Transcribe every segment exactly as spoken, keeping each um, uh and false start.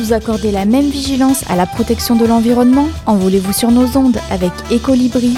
Vous accordez la même vigilance à la protection de l'environnement? Envolez-vous sur nos ondes avec Ecolibri.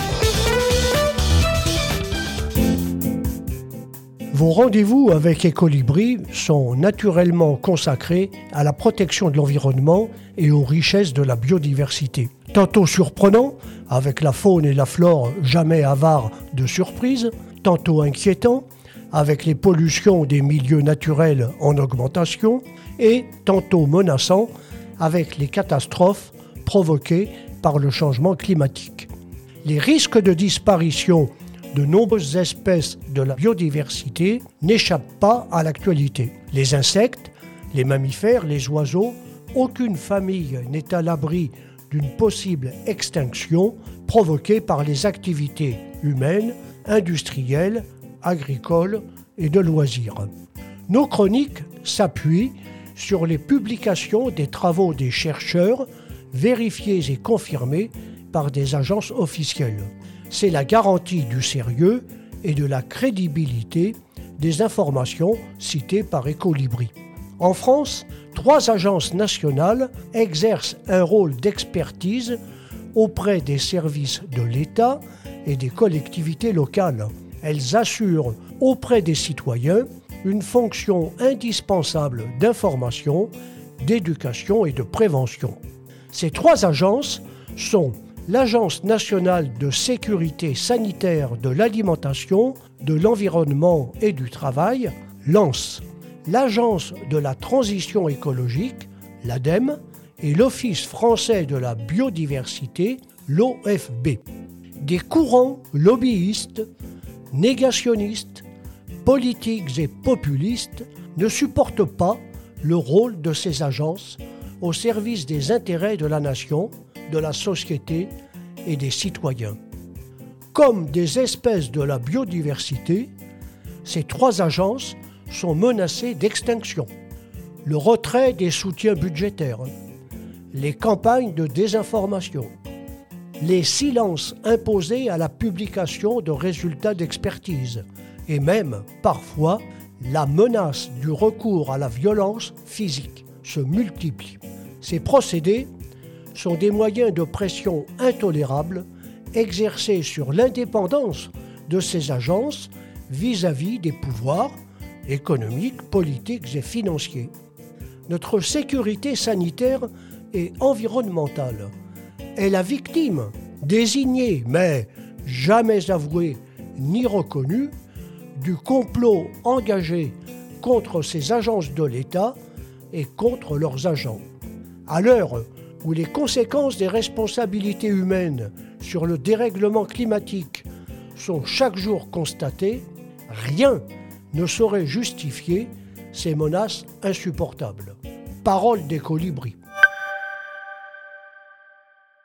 Vos rendez-vous avec Ecolibri sont naturellement consacrés à la protection de l'environnement et aux richesses de la biodiversité. Tantôt surprenant, avec la faune et la flore jamais avares de surprises, tantôt inquiétant, avec les pollutions des milieux naturels en augmentation, et tantôt menaçant, avec les catastrophes provoquées par le changement climatique. Les risques de disparition de nombreuses espèces de la biodiversité n'échappent pas à l'actualité. Les insectes, les mammifères, les oiseaux, aucune famille n'est à l'abri d'une possible extinction provoquée par les activités humaines, industrielles, agricoles et de loisirs. Nos chroniques s'appuient sur les publications des travaux des chercheurs, vérifiés et confirmés par des agences officielles. C'est la garantie du sérieux et de la crédibilité des informations citées par Ecolibri. En France, trois agences nationales exercent un rôle d'expertise auprès des services de l'État et des collectivités locales. Elles assurent auprès des citoyens une fonction indispensable d'information, d'éducation et de prévention. Ces trois agences sont l'Agence nationale de sécurité sanitaire de l'alimentation, de l'environnement et du travail, l'A N S, l'Agence de la transition écologique, l'ADEME, et l'Office français de la biodiversité, l'O F B. Des courants lobbyistes, négationnistes, politiques et populistes ne supportent pas le rôle de ces agences au service des intérêts de la nation, de la société et des citoyens. Comme des espèces de la biodiversité, ces trois agences sont menacées d'extinction. Le retrait des soutiens budgétaires, les campagnes de désinformation, les silences imposés à la publication de résultats d'expertise et même, parfois, la menace du recours à la violence physique se multiplient. Ces procédés sont des moyens de pression intolérables exercés sur l'indépendance de ces agences vis-à-vis des pouvoirs économiques, politiques et financiers. Notre sécurité sanitaire et environnementale est la victime désignée mais jamais avouée ni reconnue du complot engagé contre ces agences de l'État et contre leurs agents. À l'heure où les conséquences des responsabilités humaines sur le dérèglement climatique sont chaque jour constatées, rien ne saurait justifier ces menaces insupportables. Parole d'Ecolibri.